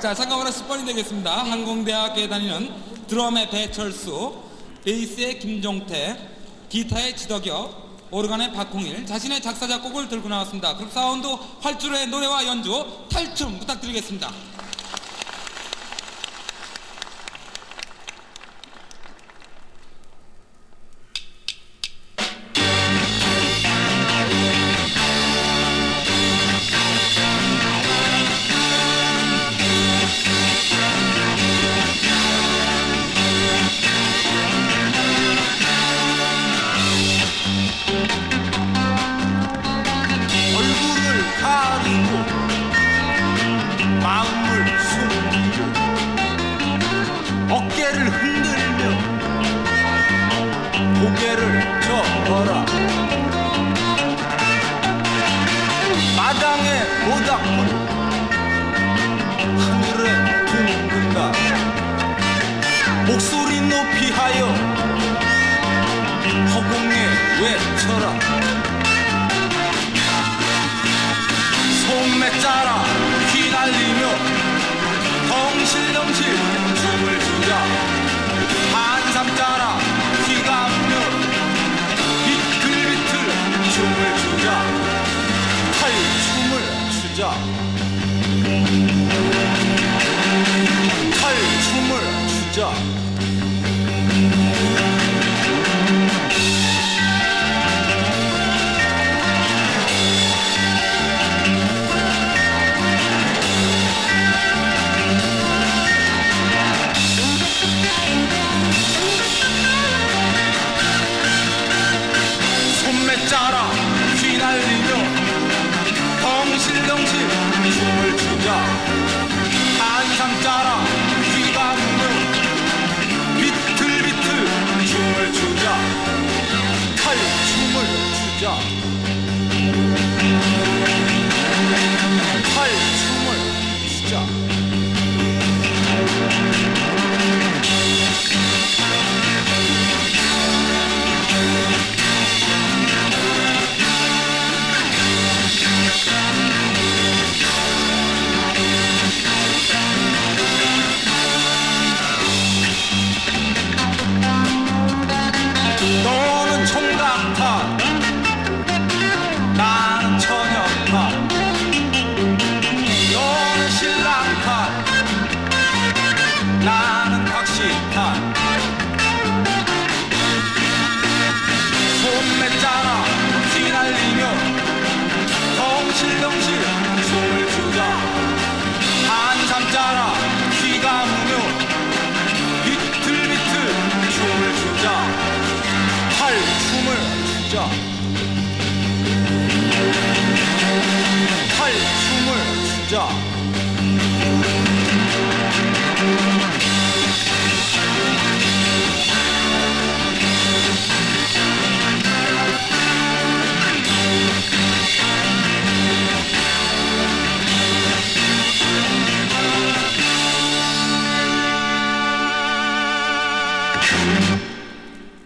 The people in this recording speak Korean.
자, 잠깐만 10번이 되겠습니다. 항공대학교에 다니는 드럼의 배철수, 베이스의 김종태, 기타의 지덕엽, 오르간의 박홍일, 자신의 작사 작곡을 들고 나왔습니다. 그룹 사운드 활주로의 노래와 연주 탈춤 부탁드리겠습니다. 마음을 숨기고 어깨를 흔들며 고개를 저어라. 마당의 모닥불 하늘에 둥근다. 목소리 높이 하여 허공에 외쳐라. 소매 짜라 휘날리며 덩실덩실 춤을 추자. 한삼 짜라 휘감으며 비틀비틀 춤을 추자. 탈춤을 추자. 탈춤을 추자. 짜라 휘날리며 덩실덩실 춤을 추자. 한상 짜라 휘감으며 비틀비틀 춤을 추자. 탈춤을 추자. 탈춤을 추자. 너는 총각탄 나는 처녀탄. 너는 신랑탄 나는 각시탄. 손매 짜라 휘날리며 덩실덩실 춤을 추자. 한삼 짜라 휘감으며 비틀비틀 춤을 추자. 탈춤을 추자.